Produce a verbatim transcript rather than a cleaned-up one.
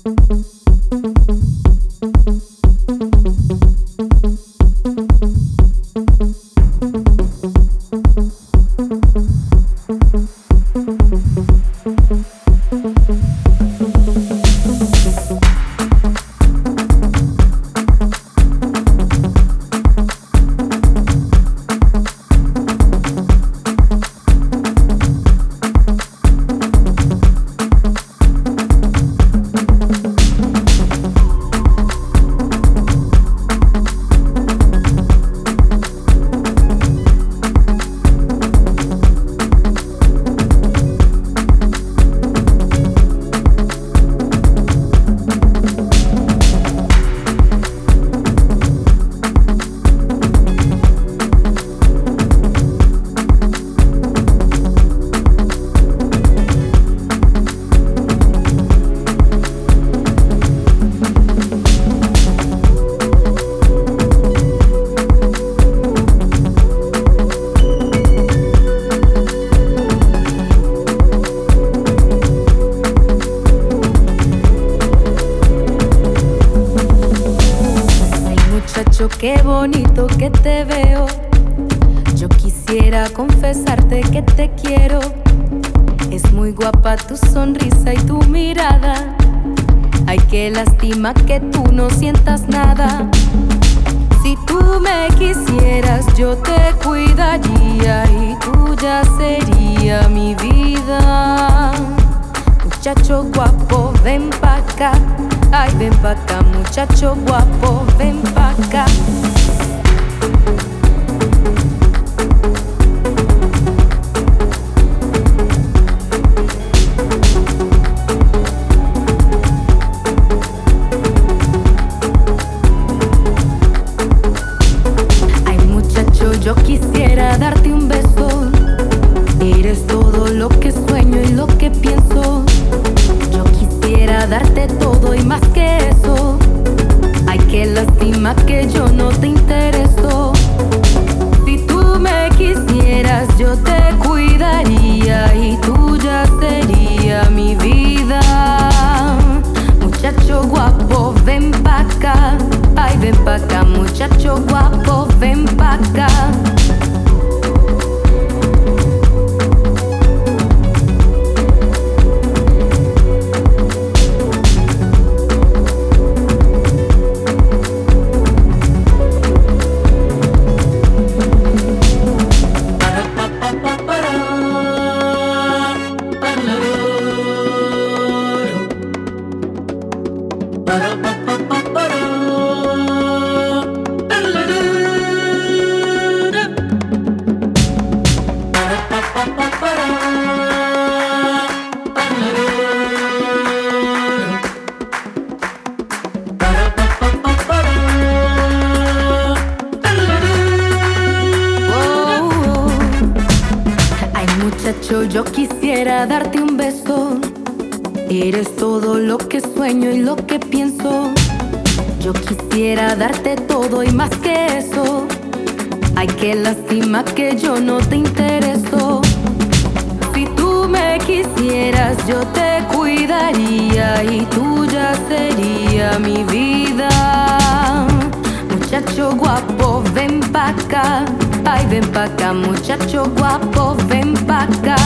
Qué bonito que te veo. Yo quisiera confesarte que te quiero. Es muy guapa tu sonrisa y tu mirada. Ay, qué lástima que tú no sientas nada. Si tú me quisieras, yo te cuidaría y tuya sería mi vida. Muchacho guapo, ven pa' acá. Ay, ven pa' acá, muchacho guapo, ven pa' acá. Ay, muchacho, yo quisiera darte un beso. Eres todo lo que sueño y lo que pienso. Yo quisiera darte todo y más que eso. Ay, qué lástima que yo no te intereso. Si tú me quisieras, yo te cuidaría y tuya sería mi vida. Muchacho guapo, ven pa' acá. Ay, ven pa' acá, muchacho guapo, ven pa' acá. Muchacho, yo quisiera darte un beso. Eres todo lo que sueño y lo que pienso. Yo quisiera darte todo y más que eso. Ay, qué lástima que yo no te intereso. Si tú me quisieras, yo te cuidaría y tuya sería mi vida. Muchacho guapo, ven pa' acá. Ay, ven pa' acá, muchacho guapo, ven pa' acá.